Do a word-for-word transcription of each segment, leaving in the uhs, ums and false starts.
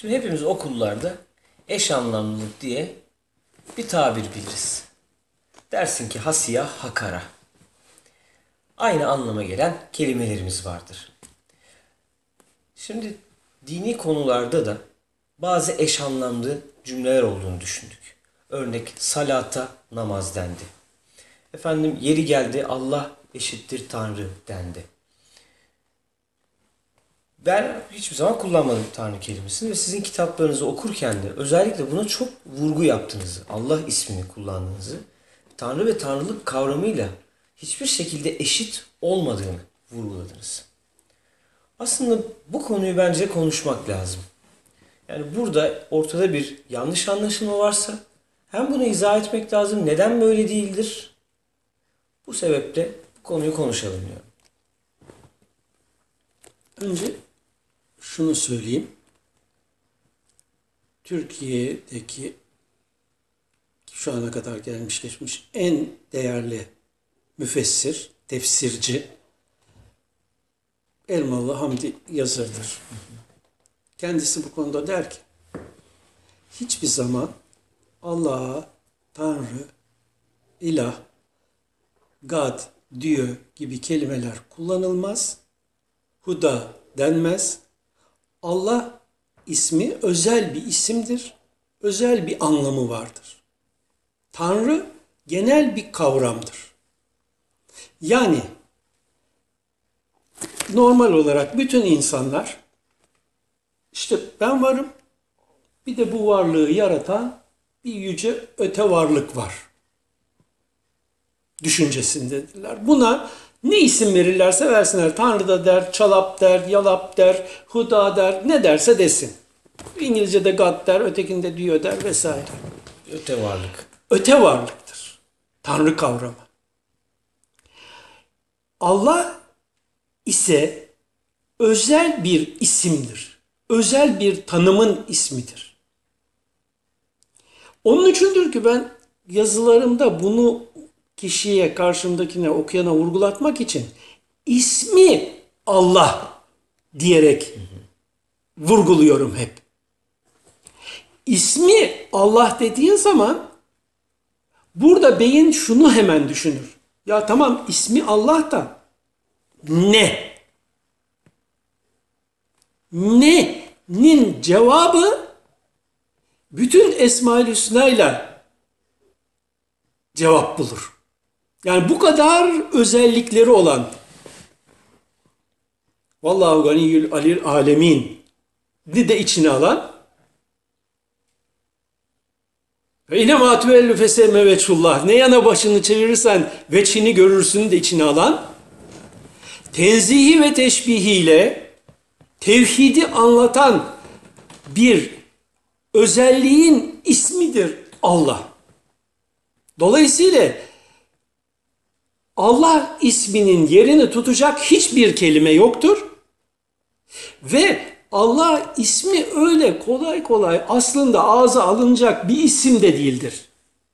Şimdi hepimiz okullarda eş anlamlılık diye bir tabir biliriz. Dersin ki ha siyah ha kara. Aynı anlama gelen kelimelerimiz vardır. Şimdi dini konularda da bazı eş anlamlı cümleler olduğunu düşündük. Örnek salata namaz dendi. Efendim yeri geldi Allah eşittir Tanrı dendi. Ben hiçbir zaman kullanmadım Tanrı kelimesini ve sizin kitaplarınızı okurken de özellikle buna çok vurgu yaptığınızı, Allah ismini kullandığınızı, Tanrı ve Tanrılık kavramıyla hiçbir şekilde eşit olmadığını vurguladınız. Aslında bu konuyu bence konuşmak lazım. Yani burada ortada bir yanlış anlaşılma varsa hem bunu izah etmek lazım, neden böyle değildir? Bu sebeple bu konuyu konuşalım diyorum. Önce şunu söyleyeyim. Türkiye'deki şu ana kadar gelmiş geçmiş en değerli müfessir, tefsirci Elmalı Hamdi Yazır'dır. Kendisi bu konuda der ki, hiçbir zaman Allah'a Tanrı, İlah, God, Dieu gibi kelimeler kullanılmaz. Huda denmez. Allah ismi özel bir isimdir. Özel bir anlamı vardır. Tanrı genel bir kavramdır. Yani normal olarak bütün insanlar işte ben varım, bir de bu varlığı yaratan bir yüce öte varlık var düşüncesindedirler. Buna ne isim verirlerse versinler. Tanrı da der, çalap der, yalap der, huda der, ne derse desin. İngilizce'de God der, ötekinde diyor der vesaire. Öte varlık. Öte varlıktır. Tanrı kavramı. Allah ise özel bir isimdir. Özel bir tanımın ismidir. Onun içindir ki ben yazılarımda bunu kişiye, karşımdakine, okuyana vurgulatmak için ismi Allah diyerek vurguluyorum hep. İsmi Allah dediğin zaman burada beyin şunu hemen düşünür. Ya tamam ismi Allah da ne? Ne'nin cevabı bütün Esma-ül Hüsna'yla cevap bulur. Yani bu kadar özellikleri olan Vallahu ganiyyül alil alemin de içine alan ve ile ma tüvellü fesemme veçhullah, ne yana başını çevirirsen veçhini görürsün de içine alan, tenzihi ve teşbihiyle tevhidi anlatan bir özelliğin ismidir Allah. Dolayısıyla Allah isminin yerini tutacak hiçbir kelime yoktur. Ve Allah ismi öyle kolay kolay aslında ağza alınacak bir isim de değildir.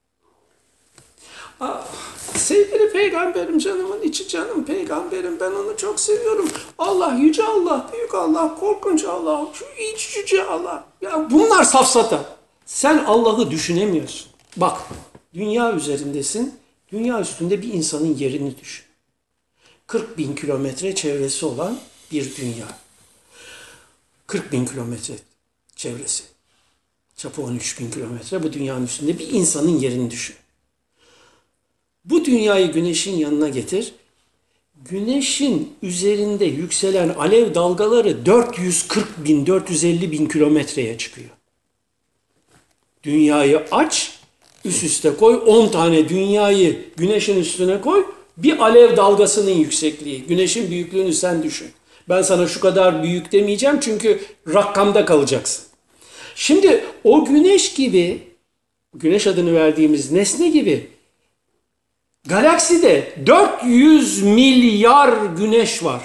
Ah, sevgili peygamberim, canımın içi canım peygamberim, ben onu çok seviyorum. Allah yüce Allah, büyük Allah, korkunç Allah, şu iç yüce Allah. Ya bunlar safsata. Sen Allah'ı düşünemiyorsun. Bak, dünya üzerindesin. Dünya üstünde bir insanın yerini düşün. kırk bin kilometre çevresi olan bir dünya. kırk bin kilometre çevresi. Çapı on üç bin kilometre. Bu dünyanın üstünde bir insanın yerini düşün. Bu dünyayı güneşin yanına getir. Güneşin üzerinde yükselen alev dalgaları dört yüz kırk bin, dört yüz elli bin kilometreye çıkıyor. Dünyayı aç, üst üste koy, on tane dünyayı güneşin üstüne koy, bir alev dalgasının yüksekliği, güneşin büyüklüğünü sen düşün. Ben sana şu kadar büyük demeyeceğim çünkü rakamda kalacaksın. Şimdi o güneş gibi, güneş adını verdiğimiz nesne gibi, galakside dört yüz milyar güneş var.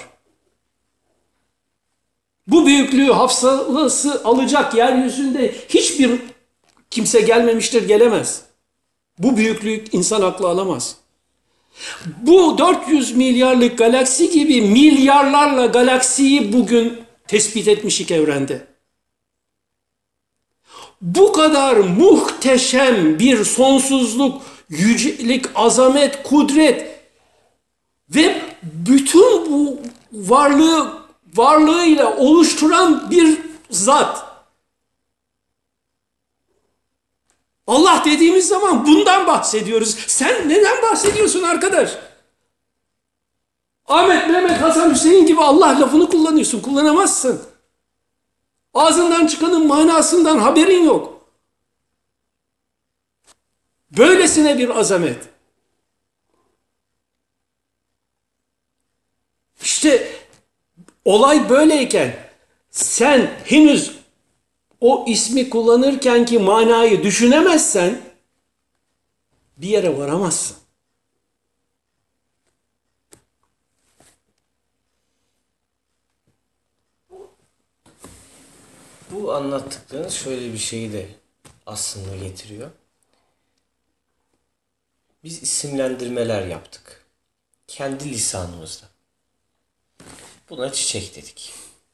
Bu büyüklüğü hafsalası alacak yeryüzünde hiçbir kimse gelmemiştir, gelemez. Bu büyüklük insan aklı alamaz. Bu dört yüz milyarlık galaksi gibi milyarlarla galaksiyi bugün tespit etmişik evrende. bu kadar muhteşem bir sonsuzluk, yücelik, azamet, kudret ve bütün bu varlığı varlığıyla oluşturan bir zat. Allah dediğimiz zaman bundan bahsediyoruz. Sen neden bahsediyorsun arkadaş? Ahmet, Mehmet, Hasan, Hüseyin gibi Allah lafını kullanıyorsun. Kullanamazsın. Ağzından çıkanın manasından haberin yok. Böylesine bir azamet. İşte olay böyleyken sen henüz o ismi kullanırken ki manayı düşünemezsen bir yere varamazsın. Bu anlattıklarınız şöyle bir şeyi de aslında getiriyor. Biz isimlendirmeler yaptık. Kendi lisanımızda. Buna çiçek dedik.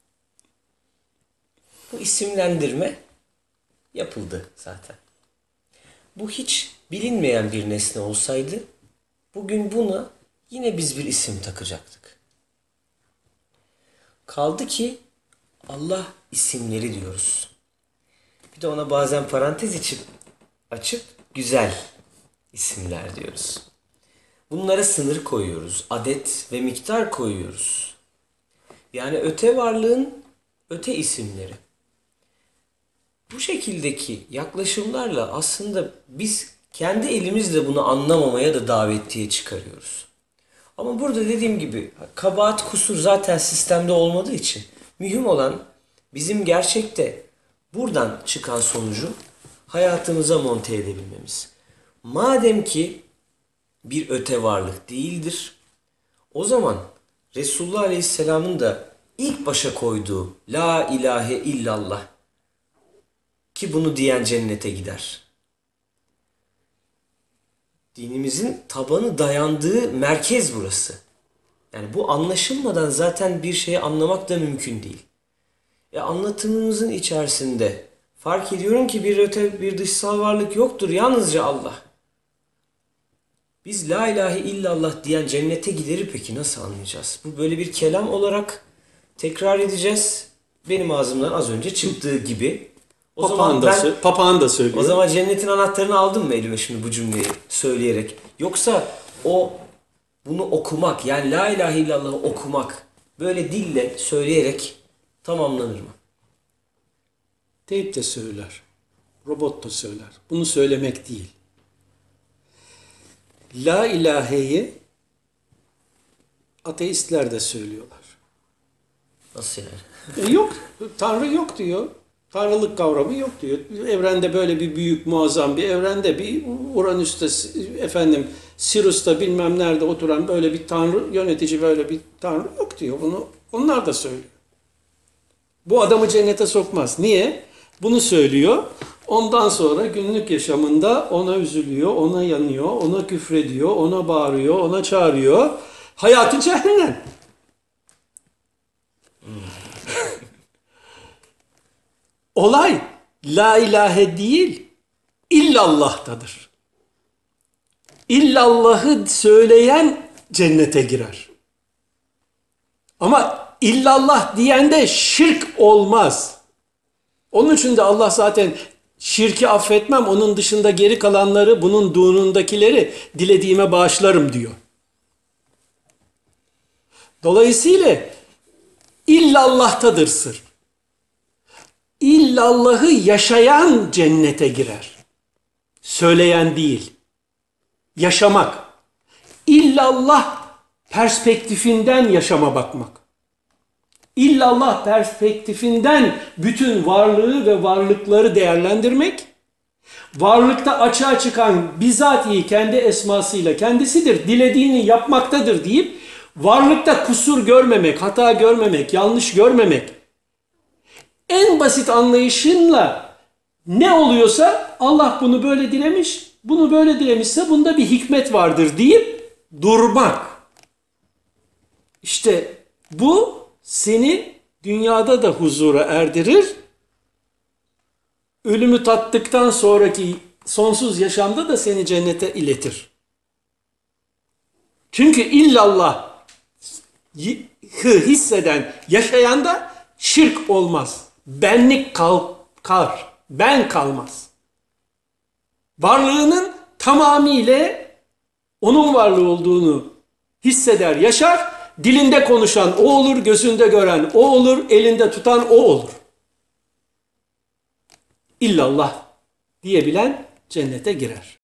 Bu isimlendirme yapıldı zaten. Bu hiç bilinmeyen bir nesne olsaydı bugün buna yine biz bir isim takacaktık. Kaldı ki Allah isimleri diyoruz. Bir de ona bazen parantez içip açıp güzel isimler diyoruz. Bunlara sınır koyuyoruz. Adet ve miktar koyuyoruz. Yani öte varlığın öte isimleri. Bu şekildeki yaklaşımlarla aslında biz kendi elimizle bunu anlamamaya da davettiye çıkarıyoruz. Ama burada dediğim gibi kabahat kusur zaten sistemde olmadığı için mühim olan bizim gerçekte buradan çıkan sonucu hayatımıza monte edebilmemiz. Madem ki bir öte varlık değildir, o zaman Resulullah Aleyhisselam'ın da ilk başa koyduğu La ilahe illallah ki bunu diyen cennete gider. Dinimizin tabanı dayandığı merkez burası. Yani bu anlaşılmadan zaten bir şeyi anlamak da mümkün değil. E anlatımımızın içerisinde fark ediyorum ki bir öte bir dışsal varlık yoktur. Yalnızca Allah. Biz la ilahe illallah diyen cennete gideri peki nasıl anlayacağız? Bu böyle bir kelam olarak tekrar edeceğiz. Benim ağzımdan az önce çıktığı gibi. O Papağan zaman da, ben, papağan da söylüyor. o zaman cennetin anahtarını aldım mı elime şimdi bu cümleyi söyleyerek? Yoksa o bunu okumak yani la ilahe illallah'ı okumak böyle dille söyleyerek tamamlanır mı? Teyp de söyler. Robot da söyler. Bunu söylemek değil. La ilaheyi ateistler de söylüyorlar. Nasıl yani? E yok. Tanrı yok diyor. Tanrılık kavramı yok diyor. Evrende böyle bir büyük muazzam bir evrende bir Uranüs'te efendim Sirius'ta bilmem nerede oturan böyle bir tanrı yönetici böyle bir tanrı yok diyor. Bunu onlar da söylüyor. Bu adamı cennete sokmaz. Niye? Bunu söylüyor. Ondan sonra günlük yaşamında ona üzülüyor, ona yanıyor, ona küfrediyor, ona bağırıyor, ona çağırıyor. Hayatı cehennem. Olay la ilahe değil, illallah'tadır. İllallah'ı söyleyen cennete girer. Ama illallah diyende şirk olmaz. Onun için de Allah zaten şirki affetmem, onun dışında geri kalanları, bunun dunundakileri dilediğime bağışlarım diyor. Dolayısıyla illallah'tadır sır. İllallah'ı yaşayan cennete girer. Söyleyen değil. Yaşamak. İllallah perspektifinden yaşama bakmak. İllallah perspektifinden bütün varlığı ve varlıkları değerlendirmek. Varlıkta açığa çıkan bizatihi kendi esmasıyla kendisidir, dilediğini yapmaktadır deyip varlıkta kusur görmemek, hata görmemek, yanlış görmemek. En basit anlayışınla ne oluyorsa Allah bunu böyle dilemiş, bunu böyle dilemişse bunda bir hikmet vardır deyip durmak. İşte bu seni dünyada da huzura erdirir, ölümü tattıktan sonraki sonsuz yaşamda da seni cennete iletir. Çünkü illallah hisseden, yaşayanda şirk olmaz. Benlik kalkar, ben kalmaz. Varlığının tamamıyla onun varlığı olduğunu hisseder, yaşar. Dilinde konuşan o olur, gözünde gören o olur, elinde tutan o olur. İllallah diyebilen cennete girer.